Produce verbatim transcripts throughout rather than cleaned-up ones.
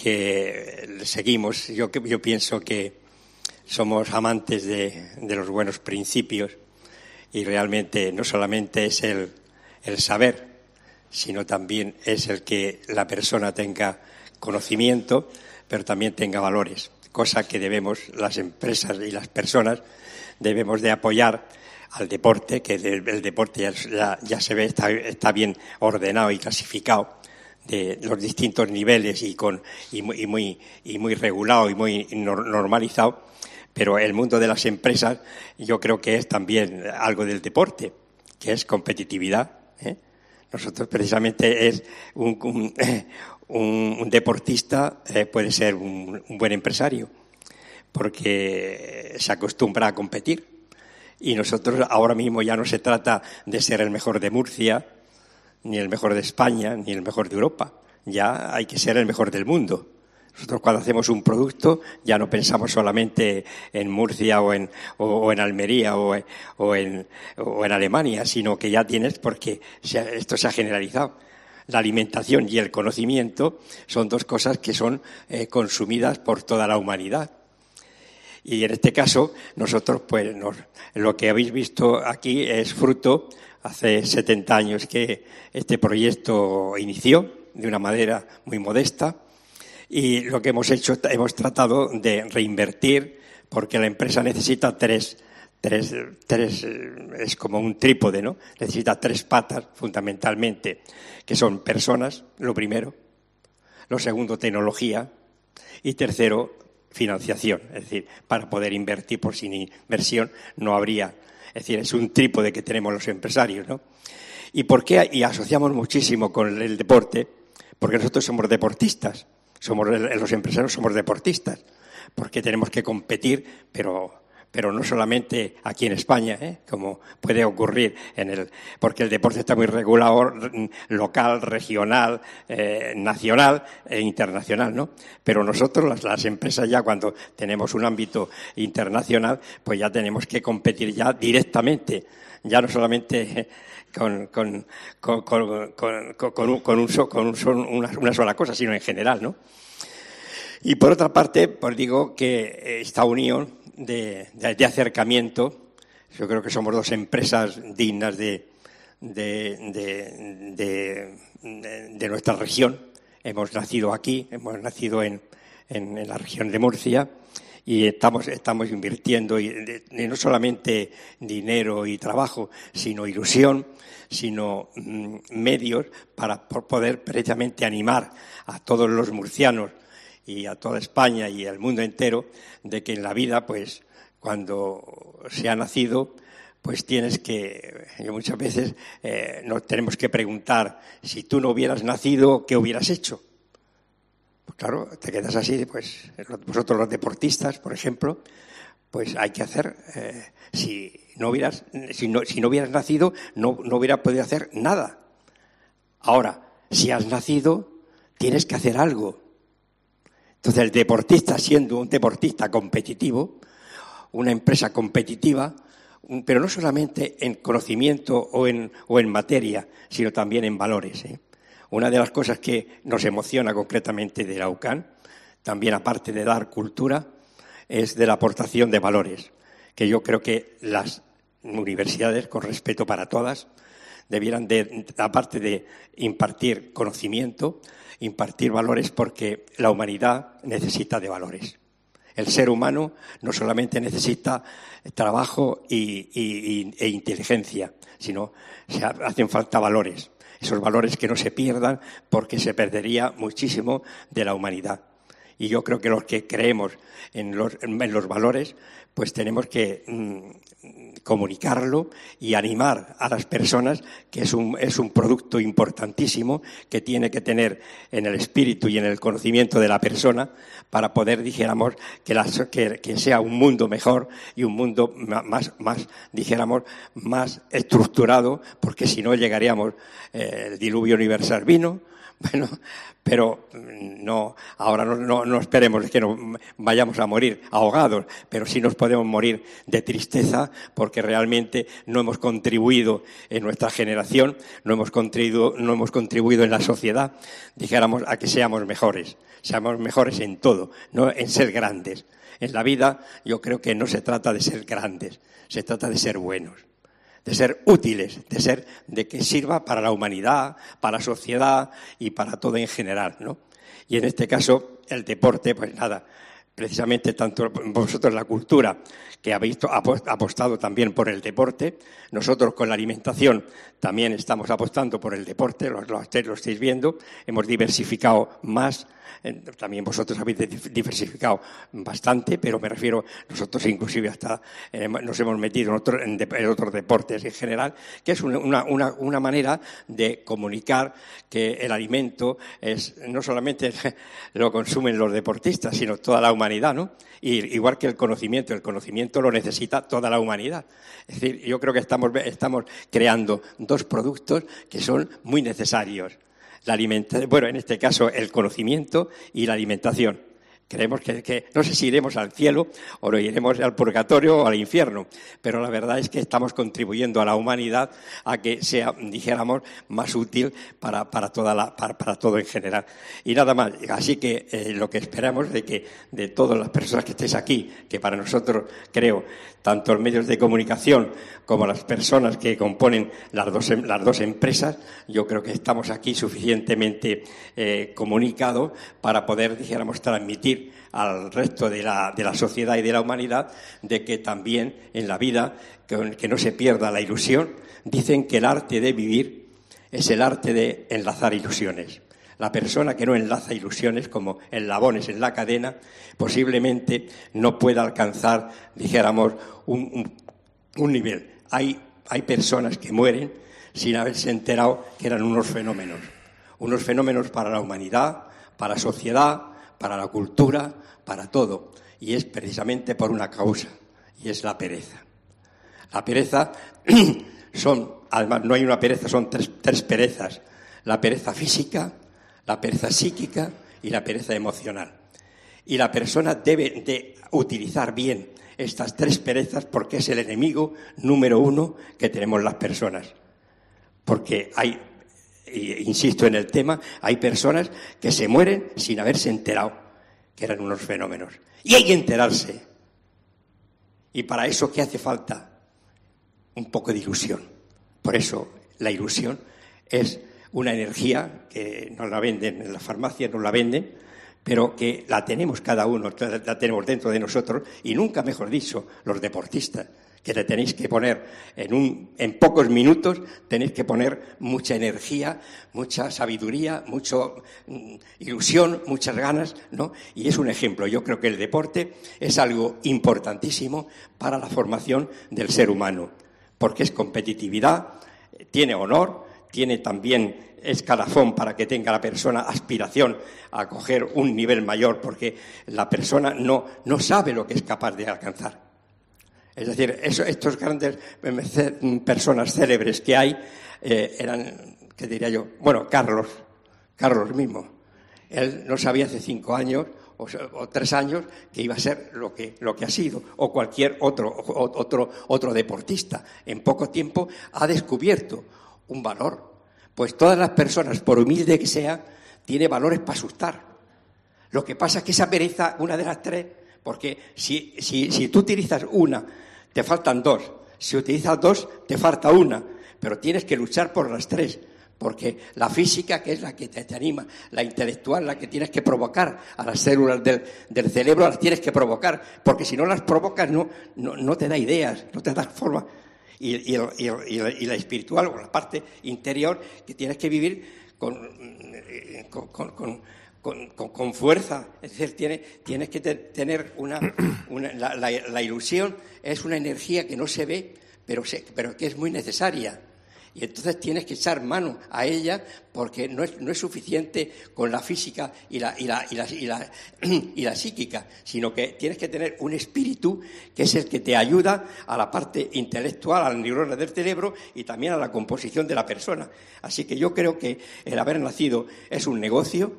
porque seguimos, yo, yo pienso que somos amantes de, de los buenos principios y realmente no solamente es el, el saber, sino también es el que la persona tenga conocimiento, pero también tenga valores, cosa que debemos, las empresas y las personas, debemos de apoyar al deporte, que el, el deporte ya, ya, ya se ve, está, está bien ordenado y clasificado de los distintos niveles y con y muy, y muy, y muy regulado y muy normalizado, pero el mundo de las empresas yo creo que es también algo del deporte, que es competitividad, ¿eh? Nosotros precisamente es un, un, un, un deportista eh, puede ser un, un buen empresario, porque se acostumbra a competir. Y nosotros ahora mismo ya no se trata de ser el mejor de Murcia, ni el mejor de España, ni el mejor de Europa. Ya hay que ser el mejor del mundo. Nosotros cuando hacemos un producto ya no pensamos solamente en Murcia o en, o, o en Almería o, o, en, o en Alemania, sino que ya tienes, porque se, esto se ha generalizado. La alimentación y el conocimiento son dos cosas que son eh, consumidas por toda la humanidad. Y en este caso, nosotros, pues, nos, lo que habéis visto aquí es fruto, hace setenta años que este proyecto inició, de una manera muy modesta, y lo que hemos hecho, hemos tratado de reinvertir, porque la empresa necesita tres, tres, tres, es como un trípode, ¿no? Necesita tres patas, fundamentalmente, que son personas, lo primero, lo segundo, tecnología, y tercero, financiación, es decir, para poder invertir, por sin inversión no habría, es decir, es un trípode que tenemos los empresarios, ¿no? ¿Y por qué? Y asociamos muchísimo con el deporte, porque nosotros somos deportistas, somos los empresarios somos deportistas, porque tenemos que competir, pero pero no solamente aquí en España, ¿eh? Como puede ocurrir en el, porque el deporte está muy regulado, local, regional, eh, nacional e internacional, ¿no? Pero nosotros, las, las empresas, ya cuando tenemos un ámbito internacional, pues ya tenemos que competir ya directamente, ya no solamente con con con con con, con, un, con, un, con un, una, una sola cosa, sino en general, ¿no? Y por otra parte, pues digo que esta unión De, de, de acercamiento, yo creo que somos dos empresas dignas de, de, de, de, de, de nuestra región. Hemos nacido aquí, hemos nacido en, en, en la región de Murcia y estamos, estamos invirtiendo y, y no solamente dinero y trabajo, sino ilusión, sino mm, medios para poder precisamente animar a todos los murcianos y a toda España y al mundo entero, de que en la vida, pues, cuando se ha nacido, pues tienes que, yo muchas veces eh, nos tenemos que preguntar, si tú no hubieras nacido, ¿qué hubieras hecho? Pues claro, te quedas así, pues, vosotros los deportistas, por ejemplo, pues hay que hacer, eh, si no hubieras, si no, si no hubieras nacido, no, no hubieras podido hacer nada. Ahora, si has nacido, tienes que hacer algo. Entonces, el deportista, siendo un deportista competitivo, una empresa competitiva, pero no solamente en conocimiento o en, o en materia, sino también en valores, ¿eh? Una de las cosas que nos emociona concretamente de la U C A N, también aparte de dar cultura, es de la aportación de valores, que yo creo que las universidades, con respeto para todas, debieran de, aparte de impartir conocimiento, impartir valores, porque la humanidad necesita de valores. El ser humano no solamente necesita trabajo y, y, e inteligencia, sino se hacen falta valores. Esos valores que no se pierdan, porque se perdería muchísimo de la humanidad. Y yo creo que los que creemos en los, en los valores, pues tenemos que mmm, comunicarlo y animar a las personas, que es un, es un producto importantísimo que tiene que tener en el espíritu y en el conocimiento de la persona para poder, dijéramos, que, la, que, que sea un mundo mejor y un mundo más, más, dijéramos, más estructurado, porque si no llegaríamos, eh, el diluvio universal vino, Bueno, pero no, ahora no, no, no esperemos que nos vayamos a morir ahogados, pero sí nos podemos morir de tristeza porque realmente no hemos contribuido en nuestra generación, no hemos contribuido, no hemos contribuido en la sociedad, dijéramos, a que seamos mejores, seamos mejores en todo, no en ser grandes. En la vida yo creo que no se trata de ser grandes, se trata de ser buenos, de ser útiles, de ser, de que sirva para la humanidad, para la sociedad y para todo en general, ¿no? Y en este caso, el deporte, pues nada, precisamente tanto vosotros la cultura, que habéis apostado también por el deporte, nosotros con la alimentación también estamos apostando por el deporte, lo, lo, lo estáis viendo, hemos diversificado más. También vosotros habéis diversificado bastante, pero me refiero, nosotros inclusive hasta eh, nos hemos metido en, otro, en, de, en otros deportes en general, que es una, una, una manera de comunicar que el alimento es no solamente lo consumen los deportistas, sino toda la humanidad, ¿no? Y igual que el conocimiento, el conocimiento lo necesita toda la humanidad. Es decir, yo creo que estamos, estamos creando dos productos que son muy necesarios. La alimentación, bueno, en este caso el conocimiento y la alimentación. Creemos que, que no sé si iremos al cielo o no iremos al purgatorio o al infierno, pero la verdad es que estamos contribuyendo a la humanidad a que sea, dijéramos, más útil para, para, toda la, para, para todo en general. Y nada más, así que eh, lo que esperamos de que de todas las personas que estéis aquí, que para nosotros, creo, tanto los medios de comunicación como las personas que componen las dos, las dos empresas, yo creo que estamos aquí suficientemente eh, comunicados para poder, dijéramos, transmitir al resto de la, de la sociedad y de la humanidad de que también en la vida, que, que no se pierda la ilusión. Dicen que el arte de vivir es el arte de enlazar ilusiones. La persona que no enlaza ilusiones, como eslabones en la cadena, posiblemente no pueda alcanzar, dijéramos, un, un, un nivel. Hay, hay personas que mueren sin haberse enterado que eran unos fenómenos. Unos fenómenos para la humanidad, para la sociedad, para la cultura, para todo. Y es precisamente por una causa, y es la pereza. La pereza son, además no hay una pereza, son tres, tres perezas. La pereza física, la pereza psíquica y la pereza emocional. Y la persona debe de utilizar bien estas tres perezas porque es el enemigo número uno que tenemos las personas. Porque hay, insisto en el tema, hay personas que se mueren sin haberse enterado que eran unos fenómenos. Y hay que enterarse. Y para eso, ¿qué hace falta? Un poco de ilusión. Por eso, la ilusión es una energía que nos la venden en las farmacias, nos la venden, pero que la tenemos cada uno, la tenemos dentro de nosotros, y nunca, mejor dicho, los deportistas, que te tenéis que poner en un, en pocos minutos, tenéis que poner mucha energía, mucha sabiduría, mucha mm, ilusión, muchas ganas, ¿no? Y es un ejemplo. Yo creo que el deporte es algo importantísimo para la formación del ser humano, porque es competitividad, tiene honor, tiene también escalafón para que tenga la persona aspiración a coger un nivel mayor, porque la persona no, no sabe lo que es capaz de alcanzar. Es decir, eso, estos grandes personas célebres que hay eh, eran, ¿qué diría yo? Bueno, Carlos, Carlos mismo. Él no sabía hace cinco años o, o tres años que iba a ser lo que, lo que ha sido, o cualquier otro, otro, otro deportista. En poco tiempo ha descubierto un valor. Pues todas las personas, por humilde que sea, tiene valores para asustar. Lo que pasa es que esa pereza, una de las tres, porque si, si, si tú utilizas una, te faltan dos. Si utilizas dos, te falta una. Pero tienes que luchar por las tres, porque la física, que es la que te, te anima, la intelectual, la que tienes que provocar a las células del, del cerebro, las tienes que provocar, porque si no las provocas no, no, no te da ideas, no te da forma. Y, y, y, y, la, y la espiritual, o la parte interior, que tienes que vivir con, con, con, con, con, con, con fuerza. Es decir, tienes, tienes que te, tener una... una la, la, la ilusión es una energía que no se ve, pero, se, pero que es muy necesaria. Y entonces tienes que echar mano a ella porque no es, no es suficiente con la física y la, y, la, y, la, y, la, y la psíquica, sino que tienes que tener un espíritu que es el que te ayuda a la parte intelectual, a las neuronas del cerebro y también a la composición de la persona. Así que yo creo que el haber nacido es un negocio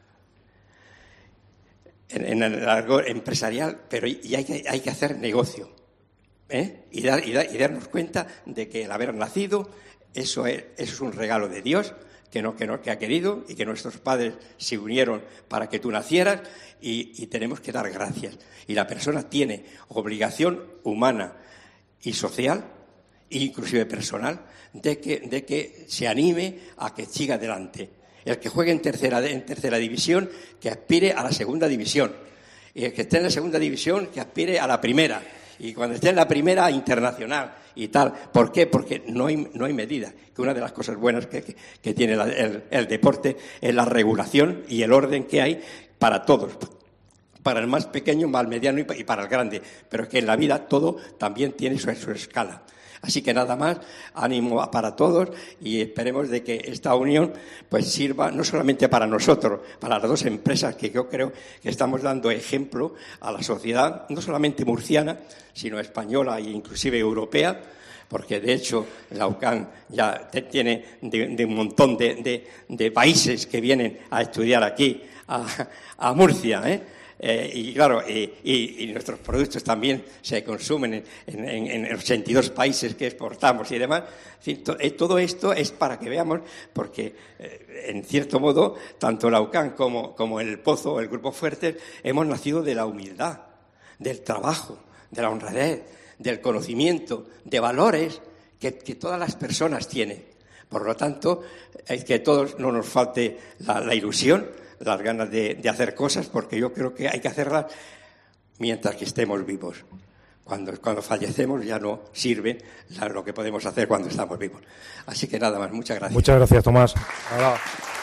en, en el largo empresarial, pero y hay que, hay que hacer negocio, ¿eh? y, dar, y, dar, y darnos cuenta de que el haber nacido Eso es, eso es un regalo de Dios que, no, que, no, que ha querido y que nuestros padres se unieron para que tú nacieras y, y tenemos que dar gracias. Y la persona tiene obligación humana y social, e inclusive personal, de que, de que se anime a que siga adelante. El que juegue en tercera, en tercera división, que aspire a la segunda división. Y el que esté en la segunda división, que aspire a la primera. Y cuando esté en la primera, internacional y tal. ¿Por qué? Porque no hay, no hay medida. Que una de las cosas buenas que, que, que tiene la, el, el deporte es la regulación y el orden que hay para todos. Para el más pequeño, para el mediano y para el grande. Pero es que en la vida todo también tiene su, su escala. Así que nada más, ánimo para todos y esperemos de que esta unión pues sirva no solamente para nosotros, para las dos empresas que yo creo que estamos dando ejemplo a la sociedad, no solamente murciana, sino española e inclusive europea, porque de hecho la U C A M ya tiene de, de un montón de, de, de países que vienen a estudiar aquí, a, a Murcia, ¿eh? Eh, y claro, y, y, y nuestros productos también se consumen en, en, en ochenta y dos países que exportamos y demás. En fin, to, eh, todo esto es para que veamos, porque eh, en cierto modo, tanto la U C A M como, como el Pozo, el Grupo Fuertes, hemos nacido de la humildad, del trabajo, de la honradez, del conocimiento, de valores que, que todas las personas tienen. Por lo tanto, es que a todos no nos falte la, la ilusión, las ganas de, de hacer cosas, porque yo creo que hay que hacerlas mientras que estemos vivos. Cuando, cuando fallecemos ya no sirve la, lo que podemos hacer cuando estamos vivos. Así que nada más, muchas gracias. Muchas gracias, Tomás. Ahora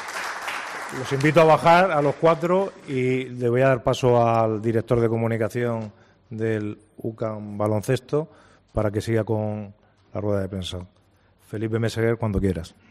los invito a bajar a los cuatro y le voy a dar paso al director de comunicación del U C A M Baloncesto para que siga con la rueda de prensa. Felipe Meseguer, cuando quieras.